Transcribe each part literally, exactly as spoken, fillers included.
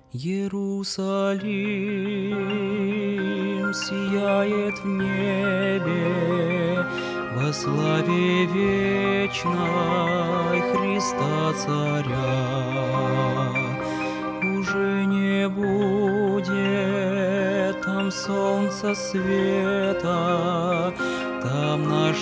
Иерусалим сияет в небе во славе вечной Христа Царя. Уже не будет там солнца света, там наш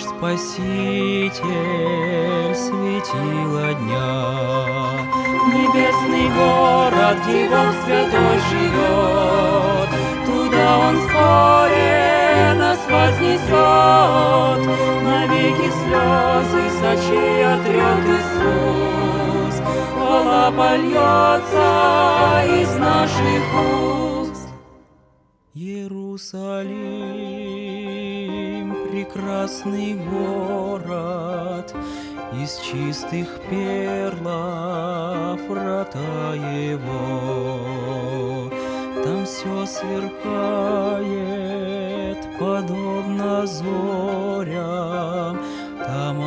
Спаситель светило дня. Небесный город, где Бог Святой живет, туда Он вскоре нас вознесет. Навеки слезы с очей отрет Иисус, хвала польется из наших уст. Иерусалим, прекрасный город, из чистых перлов врата его. Там все сверкает, подобно зорям, там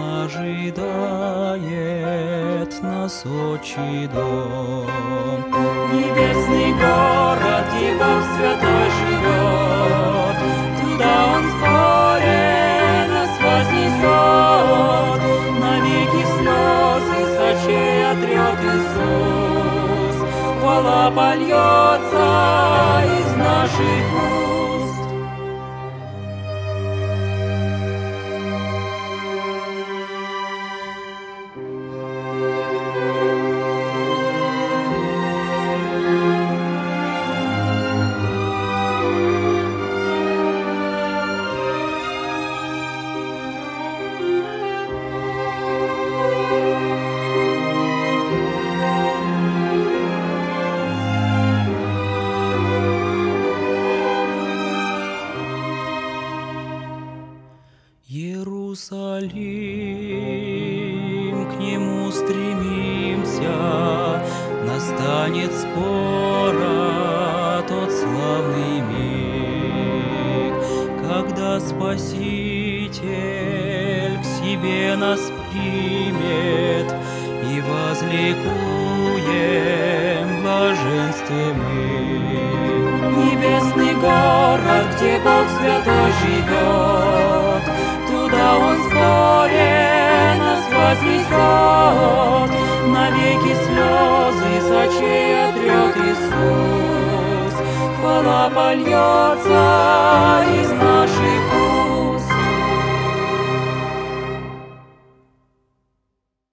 ожидает нас отчий дом. Небесный город, где Бог Святой живет, туда Он вскоре нас вознесет. Навеки слезы с очей отрет Иисус, хвала польется из наших уст. Иерусалим, к нему стремимся, настанет скоро тот славный миг, когда Спаситель к себе нас примет, и возликуем в блаженстве мы. Небесный город, где Бог Святой живет, туда Он вскоре нас вознесет. Навеки слезы с очей отрет Иисус, хвала польется из